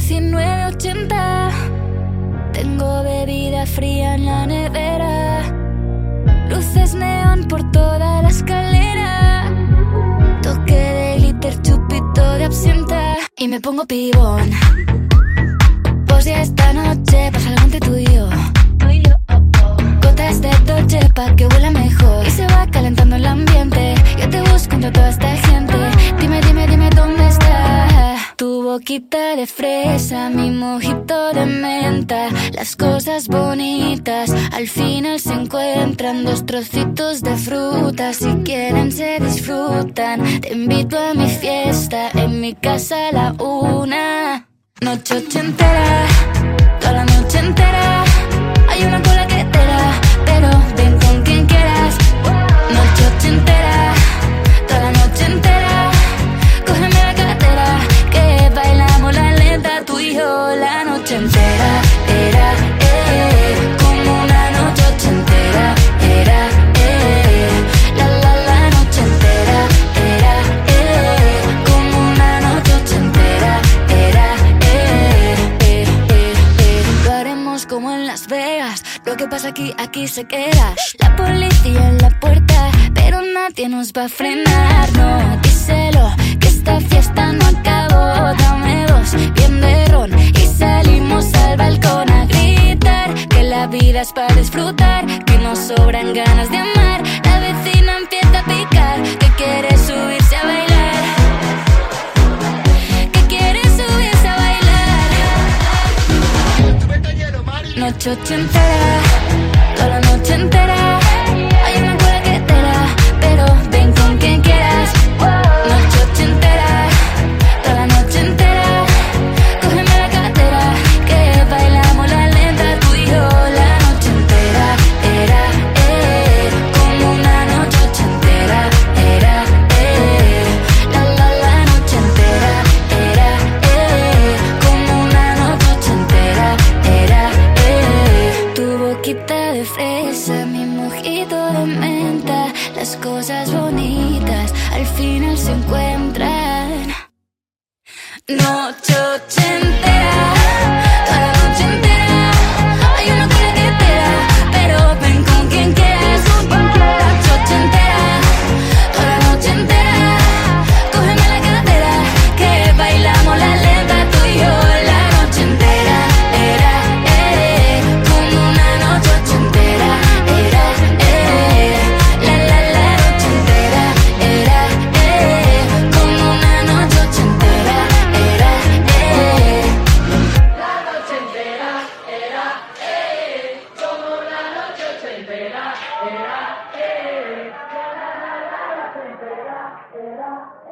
1980. Tengo bebida fría en la nevera, luces neón por toda la escalera, toque de glitter, chupito de absenta y me pongo pibón. Pues ya esta noche pasa algo entre tú y yo. Gotas de Dolce pa' que huela mejor y se va calentando el ambiente. Yo te busco entre toda esta gente. Dime, dime, dime dónde está tu boquita de fresa, mi mojito de menta. Las cosas bonitas al final se encuentran, dos trocitos de fruta. Si quieren se disfrutan. Te invito a mi fiesta, en mi casa a la 1. Noche ochentera, toda la noche entera. Hay una cola que te da, pero ven con quien quieras. Noche ochentera, toda la noche entera. Cógeme la cartera, que bailamos la lenta, tú y yo la noche entera. Era, como una noche ochentera. Era, la noche entera. Era, como una noche ochentera. Era, lo haremos como en Las Vegas. Lo que pasa aquí se queda. La policía en la puerta, pero nadie nos va a frenar. No, díselo, que esta fiesta no acabó. Dame dos, bien de ron y salimos al balcón a gritar que la vida es para disfrutar, que nos sobran ganas de amar. La vecina empieza a picar, que quiere subirse a bailar, que quiere subirse a bailar. Noche ochentera, toda la noche entera. Hay una cola que te da, pero ven con quien quieras. Noche ochentera, toda la noche entera. Cógeme la cartera, que bailamos la lenta, tú y yo la noche entera. Era, como una noche ochentera. Era, la noche entera. Era, como una noche ochentera. Era, tu boquita de fresa, mi mojito de menta. Las cosas bonitas al final se encuentran. Noche ochentera, toda la noche entera. Hay una cola que te da, pero ven con quien quieras. Noche ochentera, toda la noche entera. Cógeme la cartera, que bailamos la lenta, tú y yo la noche entera. Era, como una noche ochentera. Era, la noche entera. Era, como una noche ochentera. Era, la noche entera. Era, como una noche ochentera. Era, la noche entera. Era,